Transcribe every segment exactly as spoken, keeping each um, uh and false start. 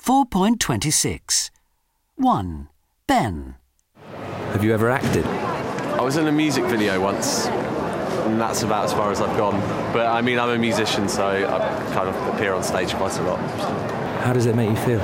four point two six. one. Ben. Have you ever acted? I was in a music video once, and that's about as far as I've gone. But I mean, I'm a musician, so I kind of appear on stage quite a lot. How does it make you feel?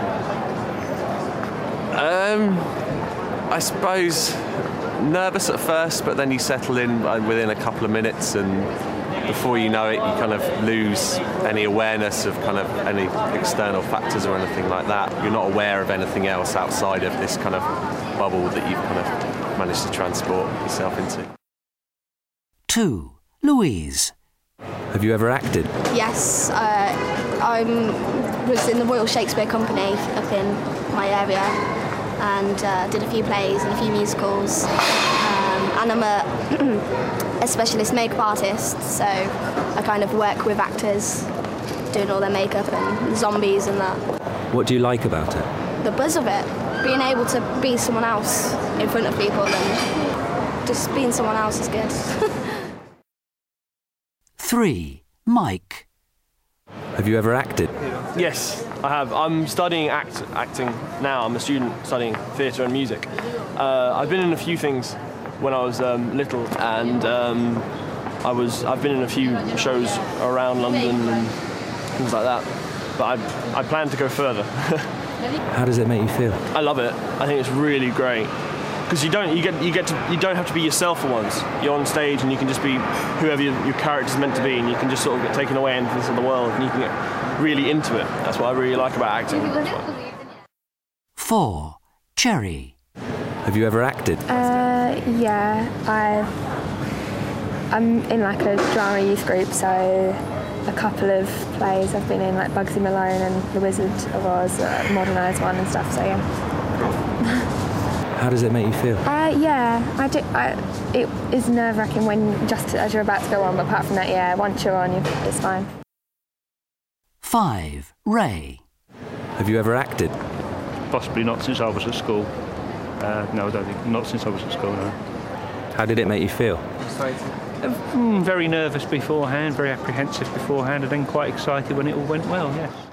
Um, I suppose nervous at first, but then you settle in within a couple of minutes, and before you know it, you kind of lose any awareness of kind of any external factors or anything like that. You're not aware of anything else outside of this kind of bubble that you've kind of managed to transport yourself into. two. Louise. Have you ever acted? Yes, uh, I was in the Royal Shakespeare Company up in my area, and uh, did a few plays and a few musicals. Um, and I'm a, a specialist makeup artist, so I kind of work with actors, doing all their makeup and zombies and that. What do you like about it? The buzz of it, being able to be someone else in front of people, and just being someone else is good. three. Mike. Have you ever acted? Yes, I have. I'm studying act, acting now. I'm a student studying theatre and music. Uh, I've been in a few things when I was um, little, and um, I was, I've been in a few shows around London and things like that, but I, I plan to go further. How does it make you feel? I love it. I think it's really great. Because you don't, you get, you get to, you don't have to be yourself for once. You're on stage and you can just be whoever your, your character's meant to be, and you can just sort of get taken away into this other world, and you can get really into it. That's what I really like about acting. four. Cherry. Have you ever acted? Uh, yeah, I, I'm in like a drama youth group, so a couple of plays I've been in, like Bugsy Malone and The Wizard of Oz, a modernised one and stuff, so yeah. How does it make you feel? Uh, yeah, I do, I, it is nerve-wracking when just as you're about to go on, but apart from that, yeah, once you're on, you're, it's fine. five. Ray. Have you ever acted? Possibly not since I was at school. Uh, no, I don't think. Not since I was at school, no. How did it make you feel? Uh, mm, very nervous beforehand, very apprehensive beforehand, and then quite excited when it all went well, yes.